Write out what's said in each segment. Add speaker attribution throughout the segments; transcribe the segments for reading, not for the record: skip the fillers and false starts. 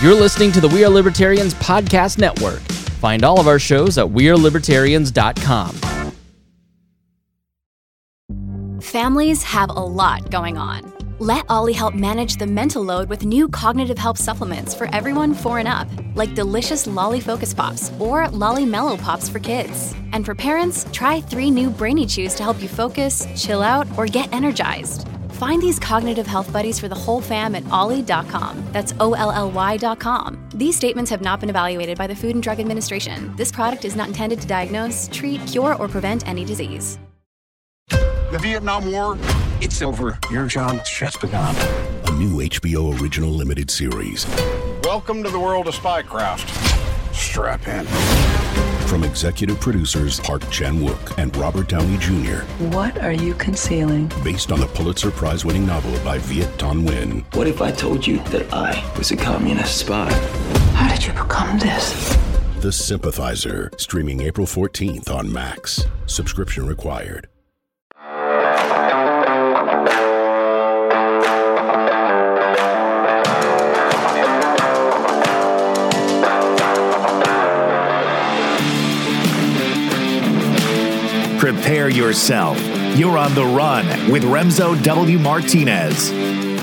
Speaker 1: You're listening to the We Are Libertarians Podcast Network. Find all of our shows at wearelibertarians.com.
Speaker 2: Families have a lot going on. Let Ollie help manage the mental load with new cognitive help supplements for everyone 4 and up, like delicious Lolly Focus Pops or Lolly Mellow Pops for kids. And for parents, try 3 new Brainy Chews to help you focus, chill out, or get energized. Find these cognitive health buddies for the whole fam at ollie.com. That's OLLY.com. These statements have not been evaluated by the Food and Drug Administration. This product is not intended to diagnose, treat, cure, or prevent any disease.
Speaker 3: The Vietnam War, it's over. Your job's just begun.
Speaker 4: A new HBO original limited series.
Speaker 3: Welcome to the world of spycraft. Strap in.
Speaker 4: From executive producers Park Chan-wook and Robert Downey Jr.
Speaker 5: What are you concealing?
Speaker 4: Based on the Pulitzer Prize-winning novel by Viet Thanh Nguyen.
Speaker 6: What if I told you that I was a communist spy?
Speaker 5: How did you become this?
Speaker 4: The Sympathizer, streaming April 14th on Max. Subscription required.
Speaker 7: Prepare yourself. You're on the run with Remzo W. Martinez.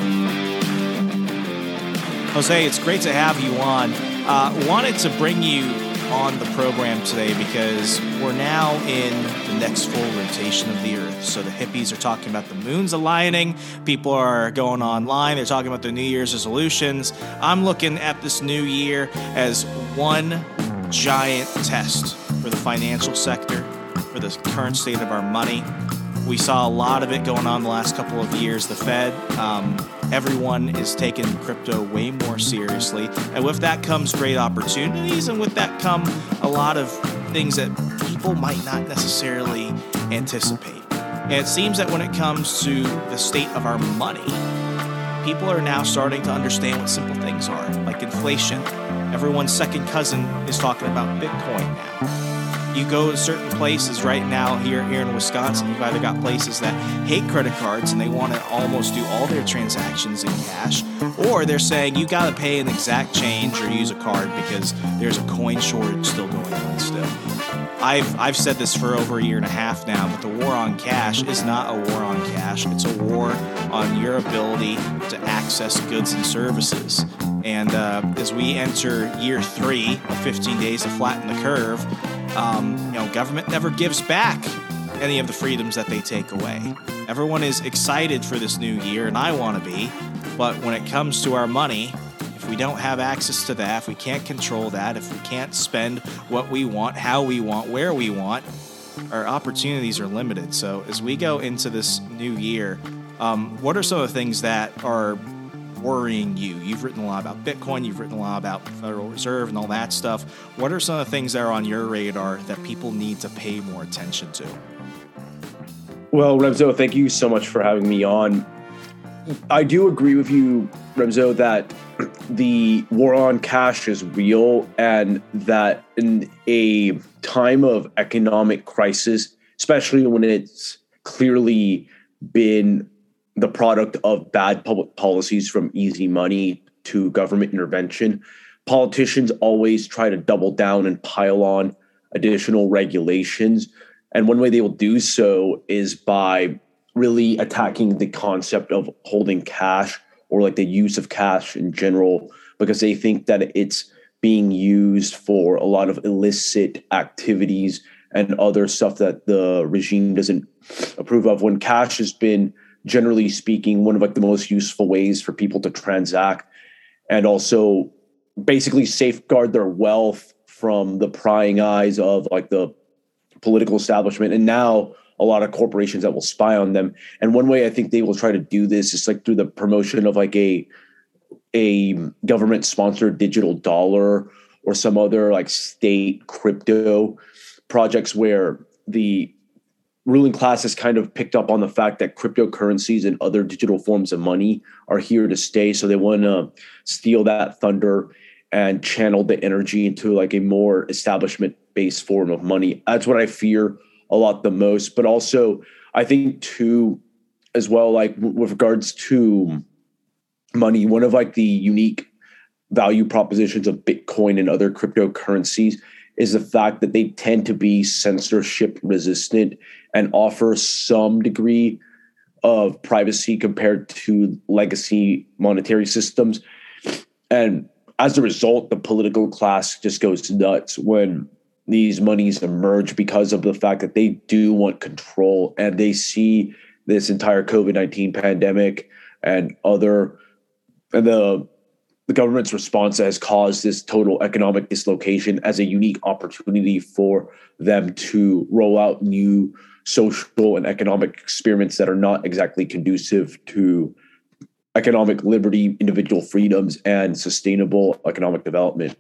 Speaker 8: Jose, it's great to have you on. Wanted to bring you on the program today because we're now in the next full rotation of the Earth. So the hippies are talking about the moon's aligning. People are going online. They're talking about their New Year's resolutions. I'm looking at this new year as one giant test for the financial sector, for the current state of our money. We saw a lot of it going on the last couple of years. The Fed, everyone is taking crypto way more seriously. And with that comes great opportunities, and with that come a lot of things that people might not necessarily anticipate. And it seems that when it comes to the state of our money, people are now starting to understand what simple things are, like inflation. Everyone's second cousin is talking about Bitcoin now. You go to certain places right now here in Wisconsin, you've either got places that hate credit cards and they want to almost do all their transactions in cash, or they're saying you got to pay an exact change or use a card because there's a coin shortage still going on still. I've said this for over a year and a half now, but the war on cash is not a war on cash. It's a war on your ability to access goods and services. And as we enter year 3 of 15 days to flatten the curve, government never gives back any of the freedoms that they take away. Everyone is excited for this new year, and I want to be, but when it comes to our money, if we don't have access to that, if we can't control that, if we can't spend what we want, how we want, where we want, our opportunities are limited. So as we go into this new year, what are some of the things that are worrying you? You've written a lot about Bitcoin, you've written a lot about the Federal Reserve and all that stuff. What are some of the things that are on your radar that people need to pay more attention to?
Speaker 9: Well, Remzo, thank you so much for having me on. I do agree with you, Remzo, that the war on cash is real, and that in a time of economic crisis, especially when it's clearly been the product of bad public policies from easy money to government intervention, politicians always try to double down and pile on additional regulations. And one way they will do so is by really attacking the concept of holding cash, or like the use of cash in general, because they think that it's being used for a lot of illicit activities and other stuff that the regime doesn't approve of, when cash has been, generally speaking, one of like the most useful ways for people to transact and also basically safeguard their wealth from the prying eyes of like the political establishment, and now a lot of corporations that will spy on them. And one way I think they will try to do this is like through the promotion of like a government sponsored digital dollar or some other like state crypto projects where the ruling class has kind of picked up on the fact that cryptocurrencies and other digital forms of money are here to stay. So they want to steal that thunder and channel the energy into like a more establishment-based form of money. That's what I fear a lot the most. But also, I think too, as well, like with regards to money, one of like the unique value propositions of Bitcoin and other cryptocurrencies is the fact that they tend to be censorship resistant and offer some degree of privacy compared to legacy monetary systems. And as a result, the political class just goes nuts when these monies emerge because of the fact that they do want control, and they see this entire COVID-19 pandemic and the government's response that has caused this total economic dislocation as a unique opportunity for them to roll out new social and economic experiments that are not exactly conducive to economic liberty, individual freedoms, and sustainable economic development.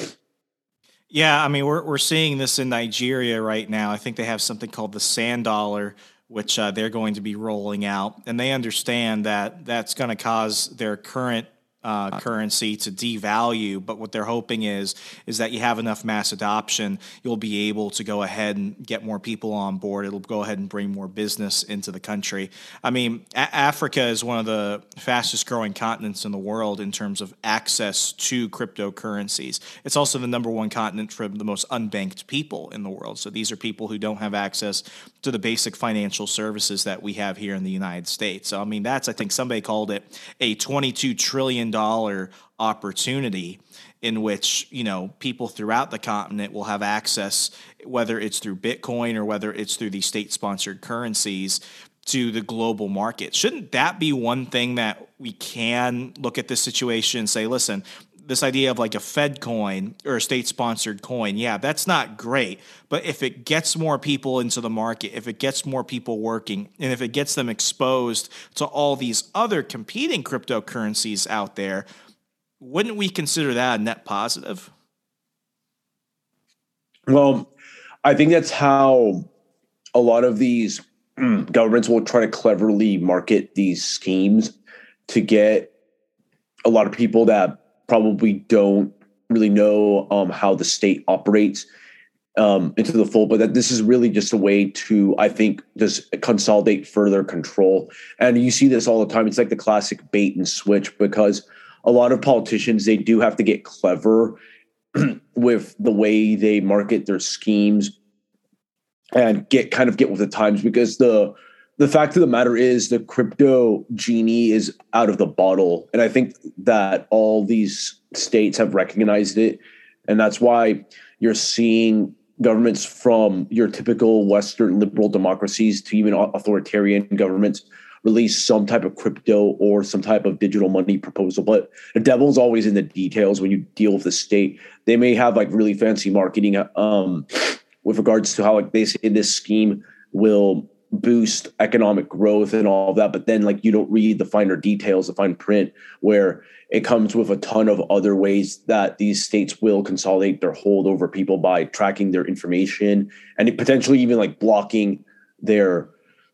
Speaker 8: Yeah, I mean, we're seeing this in Nigeria right now. I think they have something called the sand dollar, which they're going to be rolling out, and they understand that that's going to cause their current currency to devalue. But what they're hoping is that you have enough mass adoption, you'll be able to go ahead and get more people on board. It'll go ahead and bring more business into the country. I mean, Africa is one of the fastest growing continents in the world in terms of access to cryptocurrencies. It's also the number one continent for the most unbanked people in the world. So these are people who don't have access to the basic financial services that we have here in the United States. So, I mean, I think somebody called it a $22 trillion opportunity in which, people throughout the continent will have access, whether it's through Bitcoin or whether it's through these state-sponsored currencies, to the global market. Shouldn't that be one thing that we can look at this situation and say, listen, this idea of like a Fed coin or a state-sponsored coin, yeah, that's not great. But if it gets more people into the market, if it gets more people working, and if it gets them exposed to all these other competing cryptocurrencies out there, wouldn't we consider that a net positive?
Speaker 9: Well, I think that's how a lot of these governments will try to cleverly market these schemes to get a lot of people that probably don't really know how the state operates into the fold, but that this is really just a way to, I think, just consolidate further control. And you see this all the time. It's like the classic bait and switch, because a lot of politicians, they do have to get clever with the way they market their schemes and get with the times, because the fact of the matter is the crypto genie is out of the bottle. And I think that all these states have recognized it. And that's why you're seeing governments from your typical Western liberal democracies to even authoritarian governments release some type of crypto or some type of digital money proposal. But the devil's always in the details when you deal with the state. They may have like really fancy marketing with regards to how like they say this scheme will boost economic growth and all of that, but then like you don't read the finer details, the fine print, where it comes with a ton of other ways that these states will consolidate their hold over people by tracking their information and potentially even like blocking their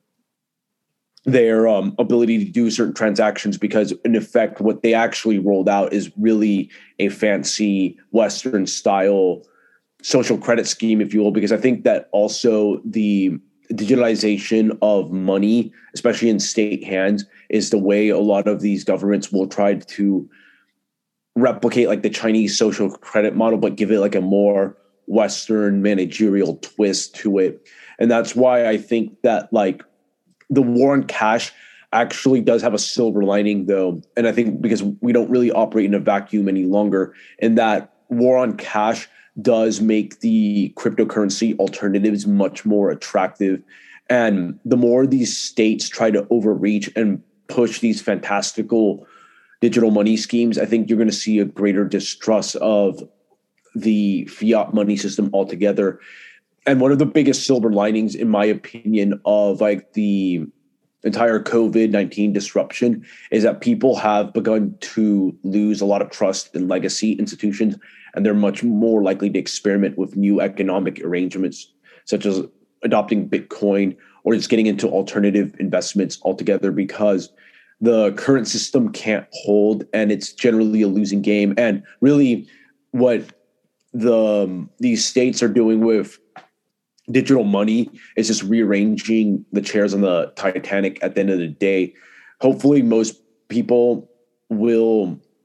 Speaker 9: ability to do certain transactions, because in effect what they actually rolled out is really a fancy Western style social credit scheme, if you will, because I think that also the digitalization of money, especially in state hands, is the way a lot of these governments will try to replicate like the Chinese social credit model, but give it like a more Western managerial twist to it. And that's why I think that like the war on cash actually does have a silver lining, though. And I think because we don't really operate in a vacuum any longer, and that war on cash does make the cryptocurrency alternatives much more attractive. And the more these states try to overreach and push these fantastical digital money schemes, I think you're going to see a greater distrust of the fiat money system altogether. And one of the biggest silver linings, in my opinion, of like the entire COVID-19 disruption is that people have begun to lose a lot of trust in legacy institutions, and they're much more likely to experiment with new economic arrangements, such as adopting Bitcoin or just getting into alternative investments altogether, because the current system can't hold and it's generally a losing game. And really what these states are doing with digital money is just rearranging the chairs on the Titanic at the end of the day. Hopefully most people will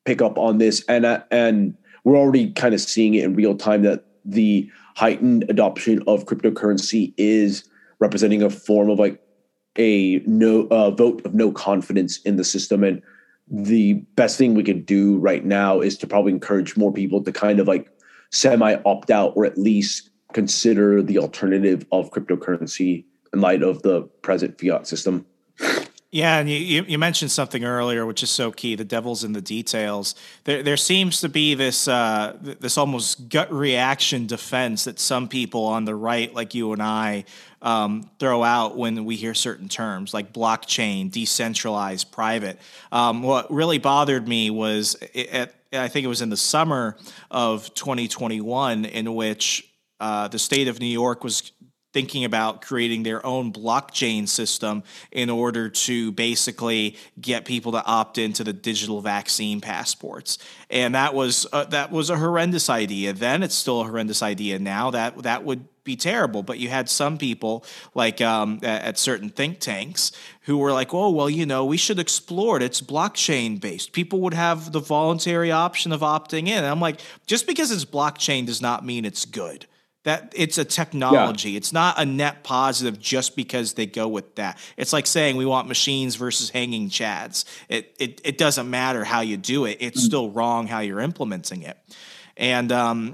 Speaker 9: pick up on this, and we're already kind of seeing it in real time that the heightened adoption of cryptocurrency is representing a form of like a vote of no confidence in the system. And the best thing we could do right now is to probably encourage more people to kind of like semi opt out, or at least consider the alternative of cryptocurrency in light of the present fiat system.
Speaker 8: Yeah, and you mentioned something earlier, which is so key. The devil's in the details. There seems to be this this almost gut reaction defense that some people on the right, like you and I, throw out when we hear certain terms like blockchain, decentralized, private. What really bothered me was I think it was in the summer of 2021 in which the state of New York was thinking about creating their own blockchain system in order to basically get people to opt into the digital vaccine passports. And that was a horrendous idea. Then it's still a horrendous idea now. That would be terrible. But you had some people like at certain think tanks who were like, oh, well, we should explore it. It's blockchain based. People would have the voluntary option of opting in. And I'm like, just because it's blockchain does not mean it's good. That it's a technology. Yeah. It's not a net positive just because they go with that. It's like saying we want machines versus hanging chads. It doesn't matter how you do it. It's still wrong how you're implementing it. And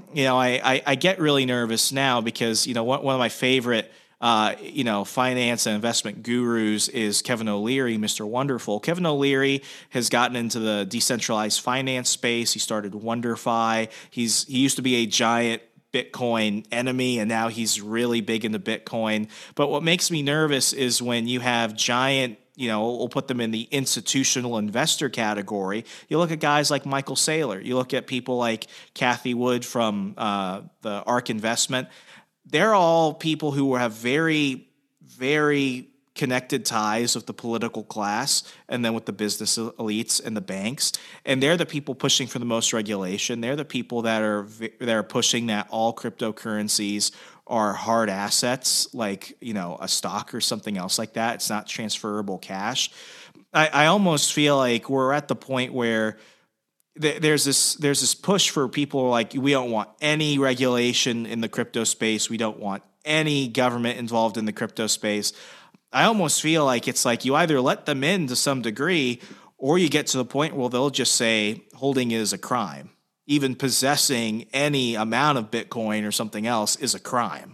Speaker 8: I get really nervous now because one of my favorite finance and investment gurus is Kevin O'Leary, Mr. Wonderful. Kevin O'Leary has gotten into the decentralized finance space. He started WonderFi. He used to be a giant Bitcoin enemy, and now he's really big into Bitcoin. But what makes me nervous is when you have giant, we'll put them in the institutional investor category. You look at guys like Michael Saylor. You look at people like Cathie Wood from the ARK Investment. They're all people who have very, very connected ties with the political class and then with the business elites and the banks. And they're the people pushing for the most regulation. They're the people that are pushing that all cryptocurrencies are hard assets, like, a stock or something else like that. It's not transferable cash. I almost feel like we're at the point where there's this push for people like, we don't want any regulation in the crypto space. We don't want any government involved in the crypto space. I almost feel like it's like you either let them in to some degree or you get to the point where they'll just say holding is a crime. Even possessing any amount of Bitcoin or something else is a crime.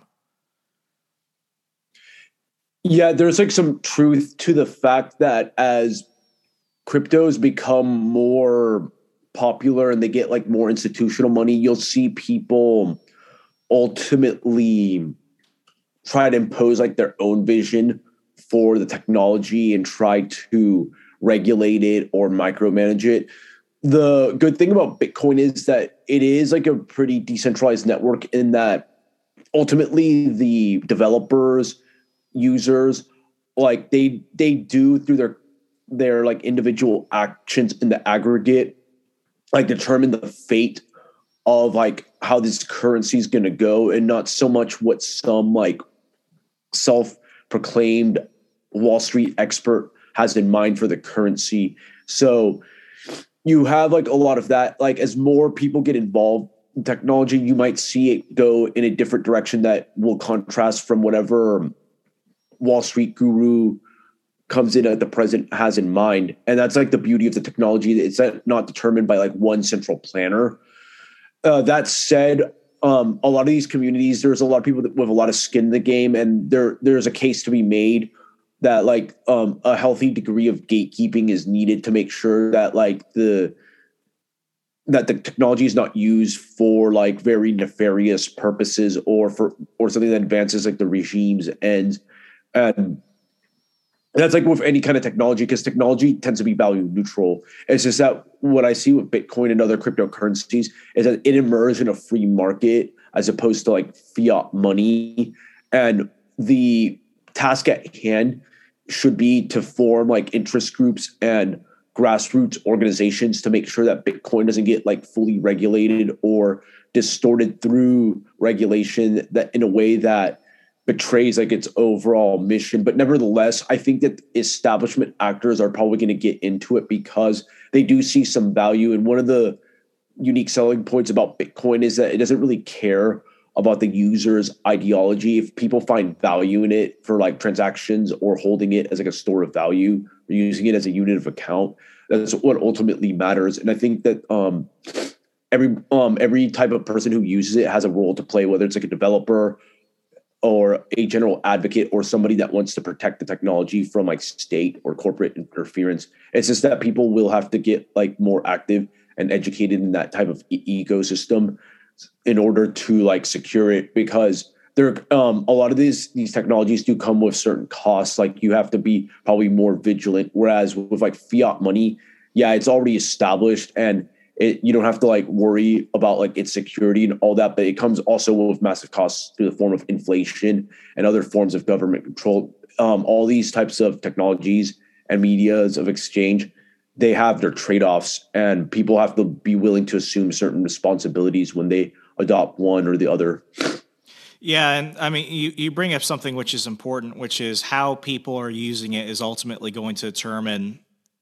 Speaker 9: Yeah, there's like some truth to the fact that as cryptos become more popular and they get like more institutional money, you'll see people ultimately try to impose like their own vision for the technology and try to regulate it or micromanage it. The good thing about Bitcoin is that it is like a pretty decentralized network in that ultimately the developers, users, like they do through their like individual actions in the aggregate, like determine the fate of like how this currency is going to go, and not so much what some like self-proclaimed Wall Street expert has in mind for the currency. So you have like a lot of that. Like as more people get involved in technology, you might see it go in a different direction that will contrast from whatever Wall Street guru comes in at the present has in mind. And that's like the beauty of the technology. It's not determined by like one central planner. That said, a lot of these communities, there's a lot of people with a lot of skin in the game, and there's a case to be made that like a healthy degree of gatekeeping is needed to make sure that like the technology is not used for like very nefarious purposes or something that advances like the regime's ends. And that's like with any kind of technology, because technology tends to be value neutral. It's just that what I see with Bitcoin and other cryptocurrencies is that it emerged in a free market as opposed to like fiat money. And the task at hand should be to form like interest groups and grassroots organizations to make sure that Bitcoin doesn't get like fully regulated or distorted through regulation that in a way that betrays like its overall mission. But nevertheless, I think that establishment actors are probably going to get into it because they do see some value. And one of the unique selling points about Bitcoin is that it doesn't really care about the user's ideology. If people find value in it for like transactions or holding it as like a store of value or using it as a unit of account, that's what ultimately matters. And I think that every type of person who uses it has a role to play, whether it's like a developer or a general advocate or somebody that wants to protect the technology from like state or corporate interference. It's just that people will have to get like more active and educated in that type of ecosystem in order to like secure it, because there a lot of these technologies do come with certain costs. Like you have to be probably more vigilant, whereas with like fiat money, yeah, it's already established and you don't have to like worry about like its security and all that, but it comes also with massive costs through the form of inflation and other forms of government control. All these types of technologies and medias of exchange, they have their trade-offs, and people have to be willing to assume certain responsibilities when they adopt one or the other.
Speaker 8: Yeah, and I mean, you bring up something which is important, which is how people are using it is ultimately going to determine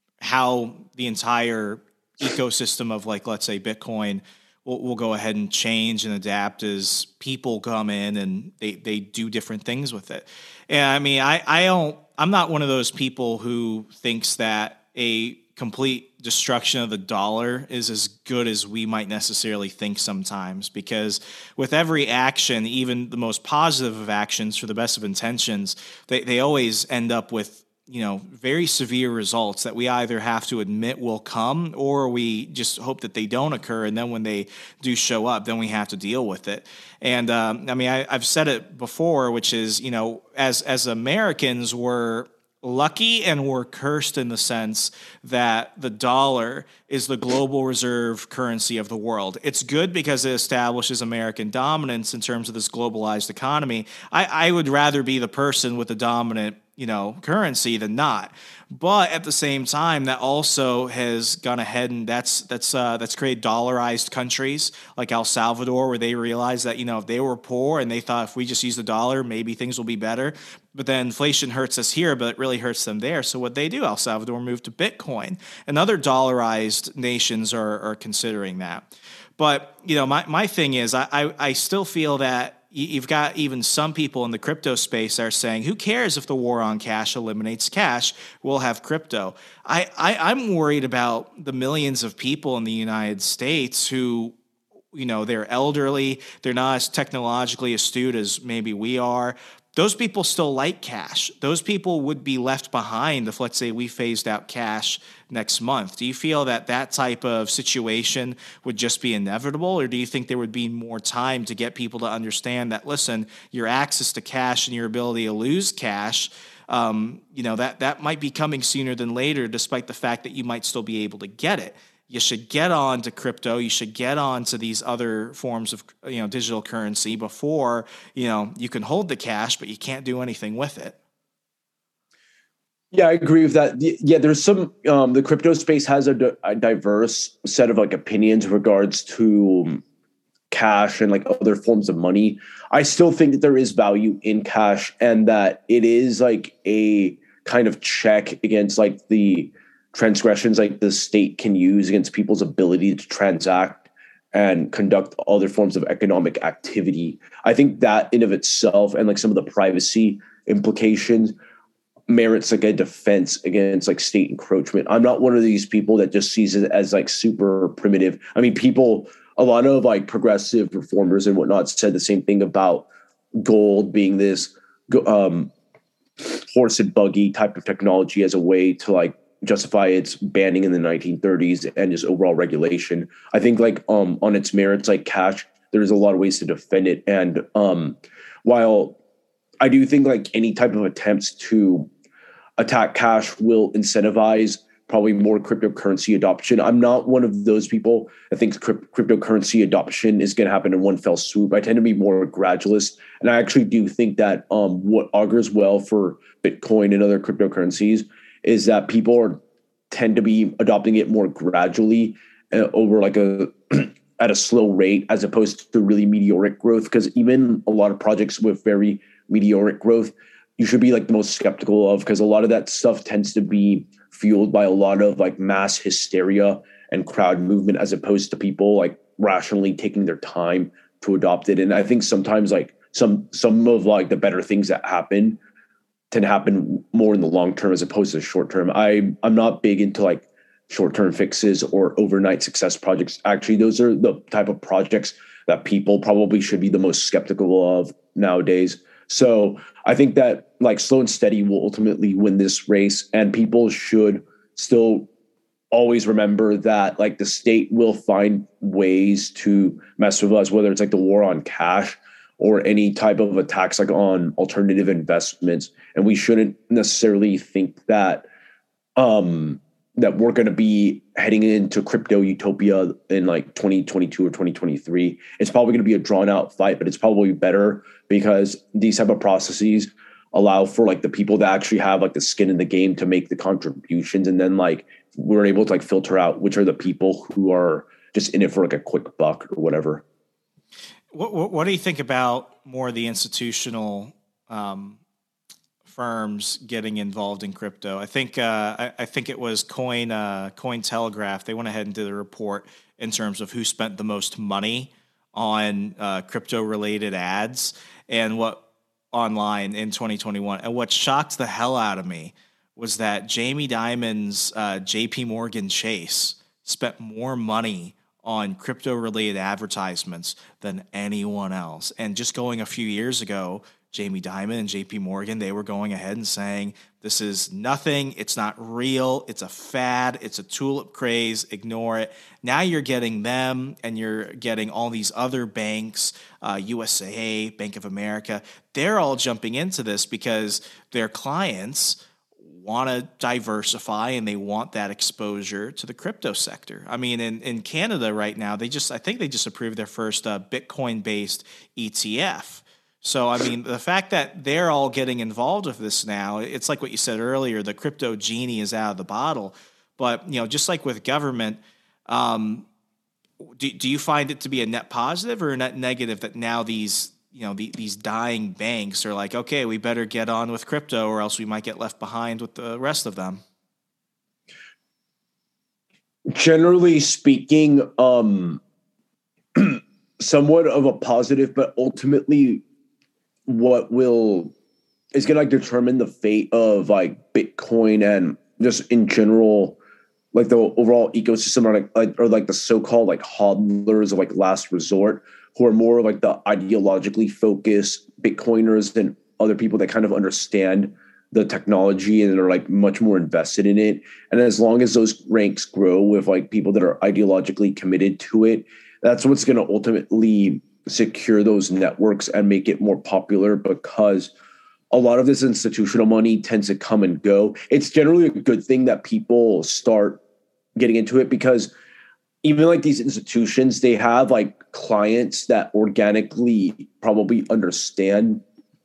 Speaker 8: how the entire ecosystem of, like, let's say Bitcoin will go ahead and change and adapt as people come in and they do different things with it. And I mean, I'm not one of those people who thinks that a complete destruction of the dollar is as good as we might necessarily think sometimes, because with every action, even the most positive of actions for the best of intentions, they always end up with, you know, very severe results that we either have to admit will come, or we just hope that they don't occur. And then when they do show up, then we have to deal with it. And I mean, I've said it before, which is, you know, as Americans, we're lucky and we're cursed in the sense that the dollar is the global reserve currency of the world. It's good because it establishes American dominance in terms of this globalized economy. I would rather be the person with the dominant, you know, currency than not. But at the same time, that also has gone ahead and that's created dollarized countries like El Salvador, where they realized that, you know, if they were poor and they thought if we just use the dollar, maybe things will be better. But then inflation hurts us here, but it really hurts them there. So what they do, El Salvador moved to Bitcoin, and other dollarized nations are considering that. But, you know, my thing is, I still feel that you've got even some people in the crypto space are saying, who cares if the war on cash eliminates cash? We'll have crypto. I'm worried about the millions of people in the United States who, you know, they're elderly, they're not as technologically astute as maybe we are. Those people still like cash. Those people would be left behind if, let's say, we phased out cash next month. Do you feel that that type of situation would just be inevitable, or do you think there would be more time to get people to understand that, listen, your access to cash and your ability to lose cash, you know, that might be coming sooner than later, despite the fact that you might still be able to get it? You should get on to crypto. You should get on to these other forms of, you know, digital currency before, you know, you can hold the cash, but you can't do anything with it.
Speaker 9: Yeah, I agree with that. Yeah, there's some, the crypto space has a diverse set of like opinions in regards to cash and like other forms of money. I still think that there is value in cash, and that it is like a kind of check against like the transgressions like the state can use against people's ability to transact and conduct other forms of economic activity. I think that in of itself, and like some of the privacy implications, merits like a defense against like state encroachment. I'm not one of these people that just sees it as like super primitive. I mean, a lot of like progressive reformers and whatnot said the same thing about gold being this horse and buggy type of technology as a way to like justify its banning in the 1930s and just overall regulation. I think like on its merits, like cash, there's a lot of ways to defend it. And while I do think like any type of attempts to attack cash will incentivize probably more cryptocurrency adoption, I'm not one of those people that thinks cryptocurrency adoption is going to happen in one fell swoop. I tend to be more gradualist. And I actually do think that what augurs well for Bitcoin and other cryptocurrencies is that people tend to be adopting it more gradually over like at a slow rate, as opposed to really meteoric growth. Because even a lot of projects with very meteoric growth, you should be like the most skeptical of, because a lot of that stuff tends to be fueled by a lot of like mass hysteria and crowd movement, as opposed to people like rationally taking their time to adopt it. And I think sometimes like some of like the better things that happen tend to happen more in the long term as opposed to the short term. I'm not big into like short-term fixes or overnight success projects. Actually, those are the type of projects that people probably should be the most skeptical of nowadays. So I think that like slow and steady will ultimately win this race, and people should still always remember that like the state will find ways to mess with us, whether it's like the war on cash or any type of attacks like on alternative investments. And we shouldn't necessarily think that that we're going to be heading into crypto utopia in like 2022 or 2023. It's probably going to be a drawn out fight, but it's probably better because these type of processes allow for like the people that actually have like the skin in the game to make the contributions. And then like we're able to like filter out which are the people who are just in it for like a quick buck or whatever.
Speaker 8: What do you think about more of the institutional firms getting involved in crypto? I think it was Cointelegraph. They went ahead and did a report in terms of who spent the most money on crypto related ads and what online in 2021. And what shocked the hell out of me was that Jamie Dimon's JP Morgan Chase spent more money on crypto related advertisements than anyone else. And just going a few years ago, Jamie Dimon and JP Morgan, they were going ahead and saying, this is nothing. It's not real. It's a fad. It's a tulip craze. Ignore it. Now you're getting them, and you're getting all these other banks, USAA, Bank of America. They're all jumping into this because their clients want to diversify and they want that exposure to the crypto sector. I mean, in Canada right now, I think they just approved their first Bitcoin-based ETF. So, I mean, the fact that they're all getting involved with this now, it's like what you said earlier, the crypto genie is out of the bottle. But, you know, just like with government, do you find it to be a net positive or a net negative that now these dying banks are like, okay, we better get on with crypto or else we might get left behind with the rest of them?
Speaker 9: Generally speaking, somewhat of a positive, but ultimately what is going to like determine the fate of like Bitcoin and just in general, like the overall ecosystem or like the so-called like hodlers of like last resort, who are more like the ideologically focused Bitcoiners and other people that kind of understand the technology and are like much more invested in it. And as long as those ranks grow with like people that are ideologically committed to it, that's what's going to ultimately secure those networks and make it more popular, because a lot of this institutional money tends to come and go. It's generally a good thing that people start getting into it, because even like these institutions, they have like clients that organically probably understand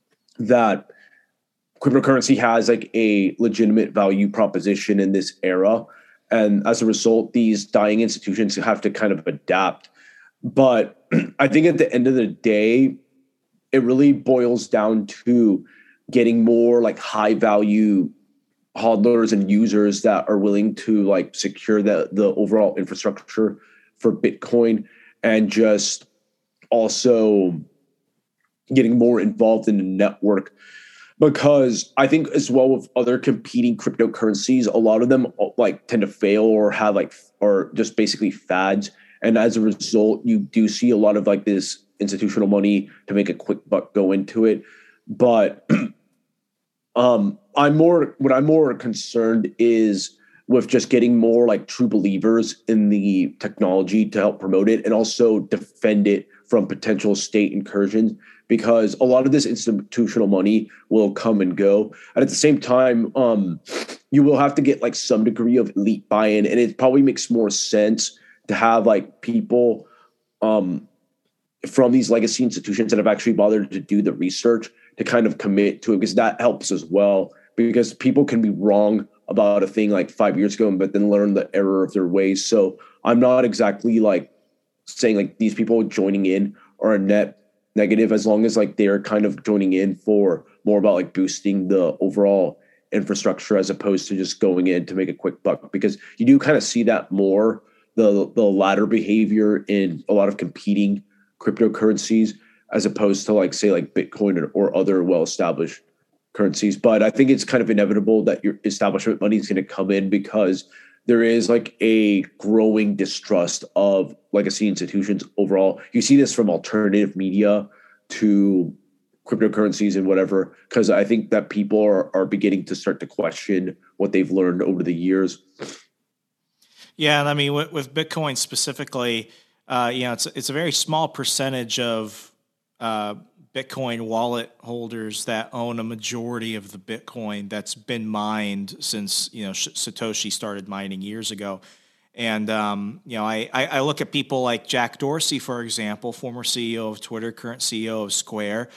Speaker 9: that cryptocurrency has like a legitimate value proposition in this era. And as a result, these dying institutions have to kind of adapt. But I think at the end of the day, it really boils down to getting more like high value hodlers and users that are willing to like secure the overall infrastructure for Bitcoin, and just also getting more involved in the network. Because I think as well with other competing cryptocurrencies, a lot of them like tend to fail or have like, or just basically fads. And as a result, you do see a lot of like this institutional money to make a quick buck go into it. But what I'm more concerned is with just getting more like true believers in the technology to help promote it and also defend it from potential state incursions, because a lot of this institutional money will come and go. And at the same time, you will have to get like some degree of elite buy-in, and it probably makes more sense to have like people from these legacy institutions that have actually bothered to do the research to kind of commit to it, because that helps as well. Because people can be wrong about a thing like 5 years ago, but then learn the error of their ways. So I'm not exactly like saying like these people joining in are a net negative, as long as like they're kind of joining in for more about like boosting the overall infrastructure as opposed to just going in to make a quick buck, because you do kind of see that more the latter behavior in a lot of competing cryptocurrencies as opposed to like say like Bitcoin or other well-established currencies. But I think it's kind of inevitable that your establishment money is going to come in because there is like a growing distrust of legacy institutions overall. You see this from alternative media to cryptocurrencies and whatever, because I think that people are beginning to start to question what they've learned over the years.
Speaker 8: Yeah, and I mean with Bitcoin specifically, it's a very small percentage of Bitcoin wallet holders that own a majority of the Bitcoin that's been mined since, Satoshi started mining years ago. And, I look at people like Jack Dorsey, for example, former CEO of Twitter, current CEO of Square.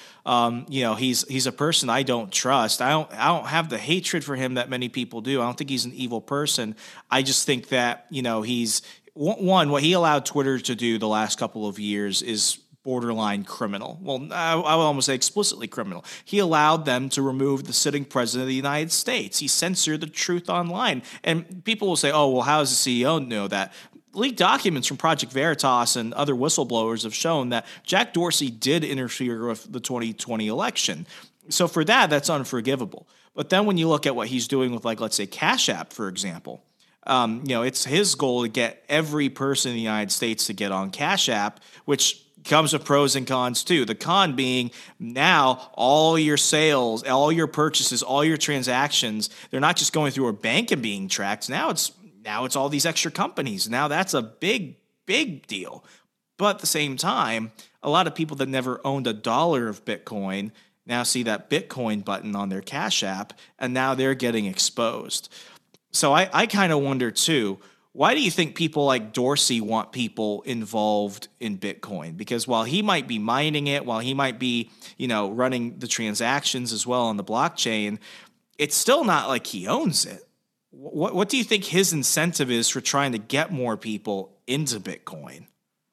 Speaker 8: He's a person I don't trust. I don't have the hatred for him that many people do. I don't think he's an evil person. I just think that, he's what he allowed Twitter to do the last couple of years is borderline criminal. Well, I would almost say explicitly criminal. He allowed them to remove the sitting president of the United States. He censored the truth online. And people will say, oh, well, how does the CEO know that? Leaked documents from Project Veritas and other whistleblowers have shown that Jack Dorsey did interfere with the 2020 election. So for that's unforgivable. But then when you look at what he's doing with, like, let's say Cash App, for example, it's his goal to get every person in the United States to get on Cash App, which comes with pros and cons too. The con being now all your sales, all your purchases, all your transactions, they're not just going through a bank and being tracked. Now it's all these extra companies. Now that's a big, big deal. But at the same time, a lot of people that never owned $1 of Bitcoin now see that Bitcoin button on their Cash App, and now they're getting exposed. So I kind of wonder too, why do you think people like Dorsey want people involved in Bitcoin? Because while he might be mining it, while he might be, running the transactions as well on the blockchain, it's still not like he owns it. What do you think his incentive is for trying to get more people into Bitcoin?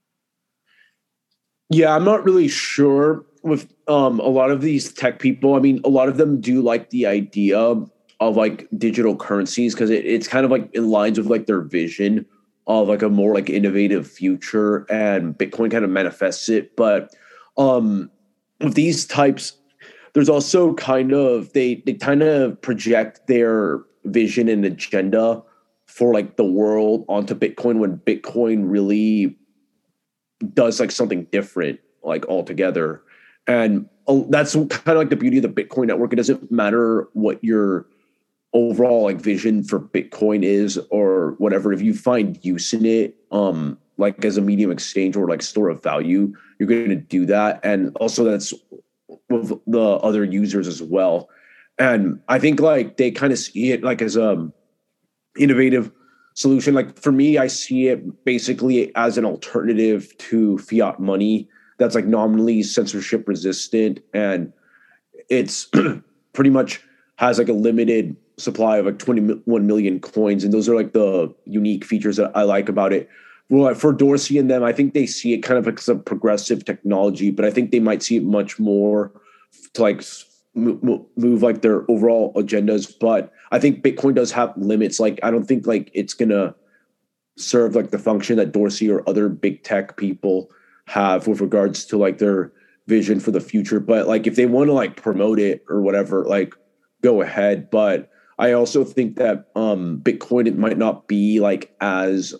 Speaker 9: Yeah, I'm not really sure with a lot of these tech people. I mean, a lot of them do like the idea of like digital currencies because it's kind of like in lines with like their vision of like a more like innovative future, and Bitcoin kind of manifests it. But with these types, there's also kind of they kind of project their vision and agenda for like the world onto Bitcoin when Bitcoin really does like something different like altogether. And that's kind of like the beauty of the Bitcoin network. It doesn't matter what your overall like vision for Bitcoin is or whatever. If you find use in it, like as a medium exchange or like store of value, you're going to do that. And also that's with the other users as well. And I think like they kind of see it like as a innovative solution. Like for me, I see it basically as an alternative to fiat money that's like nominally censorship resistant, and it's pretty much has like a limited supply of like 21 million coins. And those are like the unique features that I like about it. Well, for Dorsey and them, I think they see it kind of like as a progressive technology, but I think they might see it much more to like move like their overall agendas. But I think Bitcoin does have limits. Like, I don't think like it's going to serve like the function that Dorsey or other big tech people have with regards to like their vision for the future. But like, if they want to like promote it or whatever, like go ahead. But I also think that Bitcoin, it might not be like as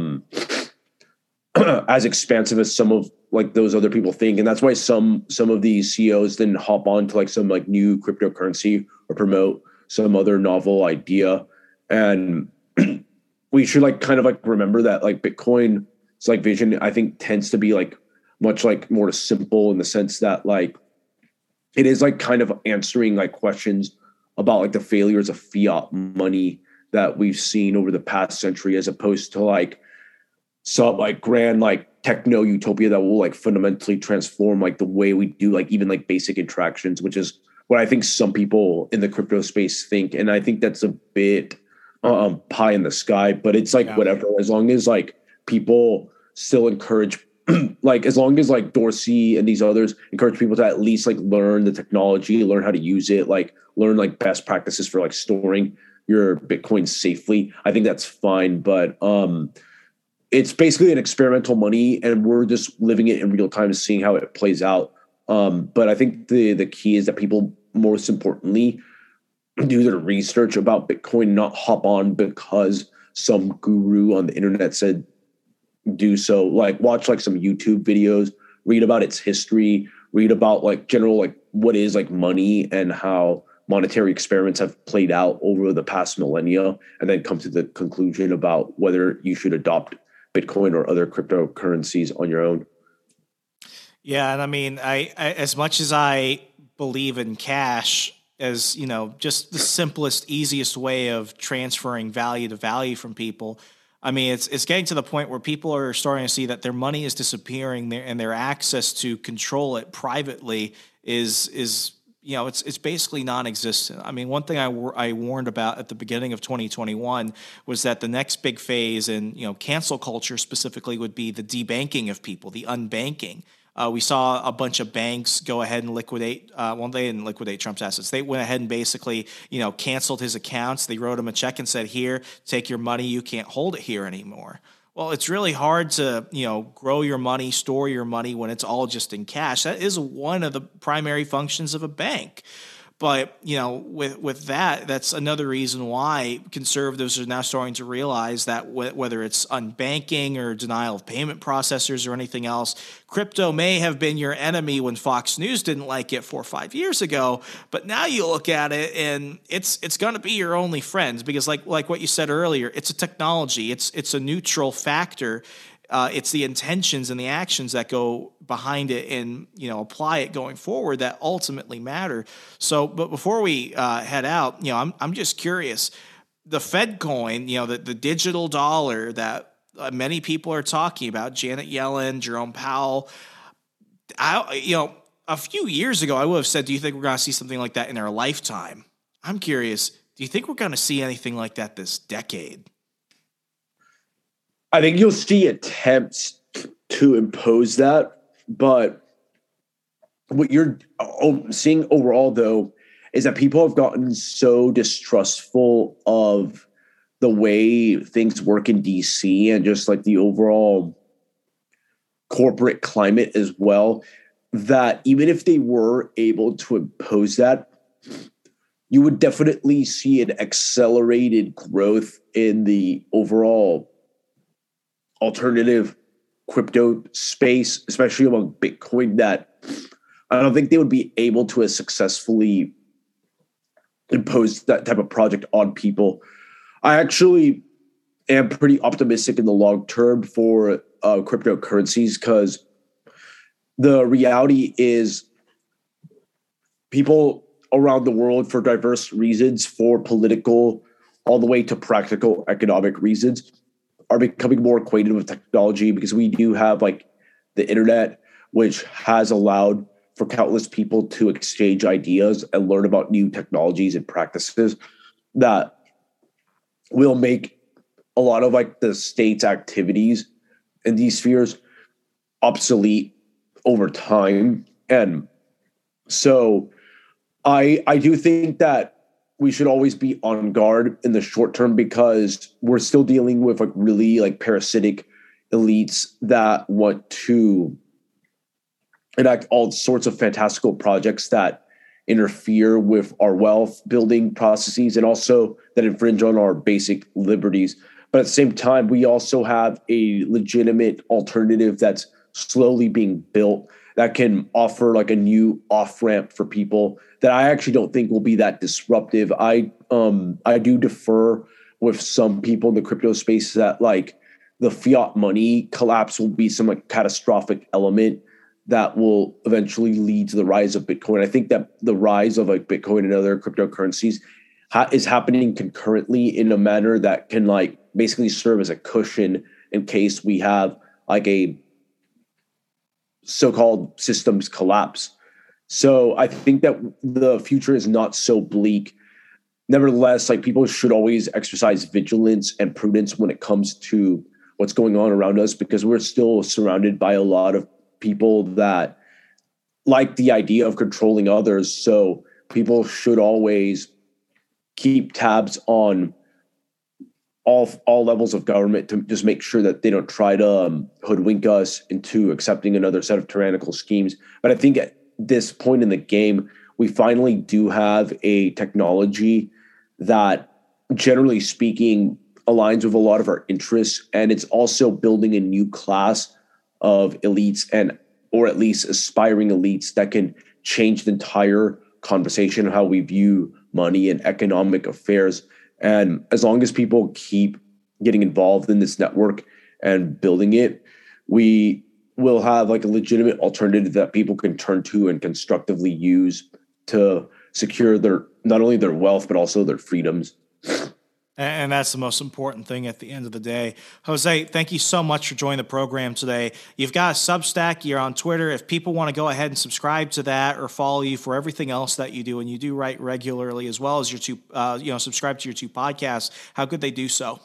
Speaker 9: as expansive as some of like those other people think. And that's why some of these CEOs then hop on to like some like new cryptocurrency or promote some other novel idea. And we should like kind of like remember that like Bitcoin's like vision, I think, tends to be like much like more simple in the sense that like it is like kind of answering like questions about like the failures of fiat money that we've seen over the past century, as opposed to like some like grand like techno utopia that will like fundamentally transform like the way we do like even like basic interactions, which is what I think some people in the crypto space think. And I think that's a bit pie in the sky, but it's like whatever, as long as like people still encourage like as long as like Dorsey and these others encourage people to at least like learn the technology, learn how to use it, like learn like best practices for like storing your Bitcoin safely, I think that's fine. But it's basically an experimental money, and we're just living it in real time and seeing how it plays out. But I think the key is that people, most importantly, do their research about Bitcoin, not hop on because some guru on the internet said do so. Like watch like some YouTube videos, read about its history, read about like general like what is like money and how monetary experiments have played out over the past millennia, and then come to the conclusion about whether you should adopt Bitcoin or other cryptocurrencies on your own.
Speaker 8: Yeah, and I mean, I as much as I believe in cash as, you know, just the simplest, easiest way of transferring value to value from people, I mean, it's getting to the point where people are starting to see that their money is disappearing, and their access to control it privately is you know, it's basically non-existent. I mean, one thing I warned about at the beginning of 2021 was that the next big phase in, you know, cancel culture specifically would be the debanking of people, the unbanking. We saw a bunch of banks go ahead and liquidate. Well, they didn't liquidate Trump's assets. They went ahead and basically, you know, canceled his accounts. They wrote him a check and said, "Here, take your money. You can't hold it here anymore." Well, it's really hard to, you know, grow your money, store your money when it's all just in cash. That is one of the primary functions of a bank. But, you know, with that, that's another reason why conservatives are now starting to realize that whether it's unbanking or denial of payment processors or anything else, crypto may have been your enemy when Fox News didn't like it 4 or 5 years ago. But now you look at it and it's going to be your only friend, because like what you said earlier, it's a technology. It's a neutral factor. It's the intentions and the actions that go behind it and, you know, apply it going forward that ultimately matter. So, but before we head out, you know, I'm just curious, the Fed coin, you know, the digital dollar that many people are talking about, Janet Yellen, Jerome Powell, you know, a few years ago, I would have said, do you think we're going to see something like that in our lifetime? I'm curious, do you think we're going to see anything like that this decade?
Speaker 9: I think you'll see attempts to impose that, but what you're seeing overall, though, is that people have gotten so distrustful of the way things work in DC and just like the overall corporate climate as well, that even if they were able to impose that, you would definitely see an accelerated growth in the overall alternative crypto space, especially among Bitcoin, that I don't think they would be able to as successfully impose that type of project on people. I actually am pretty optimistic in the long term for cryptocurrencies, because the reality is people around the world, for diverse reasons, for political all the way to practical economic reasons, are becoming more acquainted with technology, because we do have like the internet, which has allowed for countless people to exchange ideas and learn about new technologies and practices that will make a lot of like the state's activities in these spheres obsolete over time. And so I do think that we should always be on guard in the short term, because we're still dealing with like really like parasitic elites that want to enact all sorts of fantastical projects that interfere with our wealth building processes and also that infringe on our basic liberties. But at the same time, we also have a legitimate alternative that's slowly being built that can offer like a new off-ramp for people that I actually don't think will be that disruptive. I do defer with some people in the crypto space that like the fiat money collapse will be some like catastrophic element that will eventually lead to the rise of Bitcoin. I think that the rise of like Bitcoin and other cryptocurrencies is happening concurrently in a manner that can like basically serve as a cushion in case we have like a so-called systems collapse. So I think that the future is not so bleak. Nevertheless, like people should always exercise vigilance and prudence when it comes to what's going on around us, because we're still surrounded by a lot of people that like the idea of controlling others. So people should always keep tabs on all levels of government to just make sure that they don't try to hoodwink us into accepting another set of tyrannical schemes. But I think at this point in the game, we finally do have a technology that, generally speaking, aligns with a lot of our interests. And it's also building a new class of elites, and or at least aspiring elites, that can change the entire conversation of how we view money and economic affairs. And as long as people keep getting involved in this network and building it, we will have like a legitimate alternative that people can turn to and constructively use to secure their, not only their wealth, but also their freedoms.
Speaker 8: And that's the most important thing at the end of the day. Jose, thank you so much for joining the program today. You've got a Substack. You're on Twitter. If people want to go ahead and subscribe to that or follow you for everything else that you do, and you do write regularly, as well as your subscribe to your 2 podcasts, how could they do so?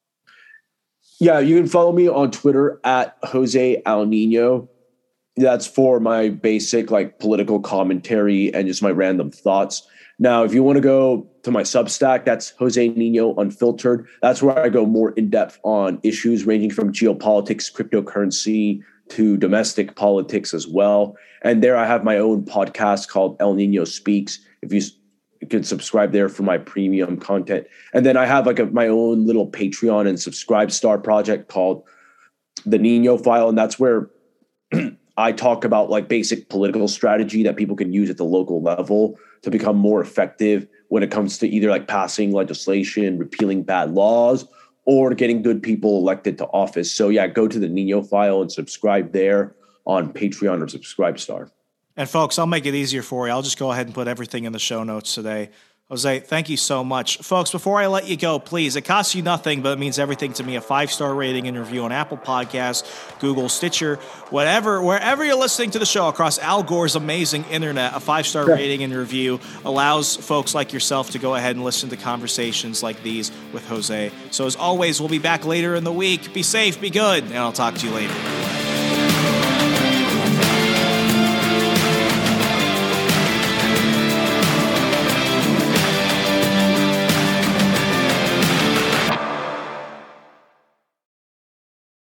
Speaker 9: Yeah, you can follow me on Twitter at Jose Al Nino. That's for my basic like political commentary and just my random thoughts. Now, if you want to go to my Substack, that's Jose Nino Unfiltered. That's where I go more in depth on issues ranging from geopolitics, cryptocurrency, to domestic politics as well. And there I have my own podcast called El Nino Speaks. If you can subscribe there for my premium content. And then I have like my own little Patreon and Subscribestar project called The Nino File. And that's where I talk about like basic political strategy that people can use at the local level to become more effective when it comes to either like passing legislation, repealing bad laws, or getting good people elected to office. So yeah, go to the Nino File and subscribe there on Patreon or Subscribestar.
Speaker 8: And folks, I'll make it easier for you. I'll just go ahead and put everything in the show notes today. Jose, thank you so much. Folks, before I let you go, please, it costs you nothing, but it means everything to me. A 5-star rating and review on Apple Podcasts, Google, Stitcher, whatever, wherever you're listening to the show across Al Gore's amazing internet. A 5-star rating and review allows folks like yourself to go ahead and listen to conversations like these with Jose. So as always, we'll be back later in the week. Be safe, be good, and I'll talk to you later.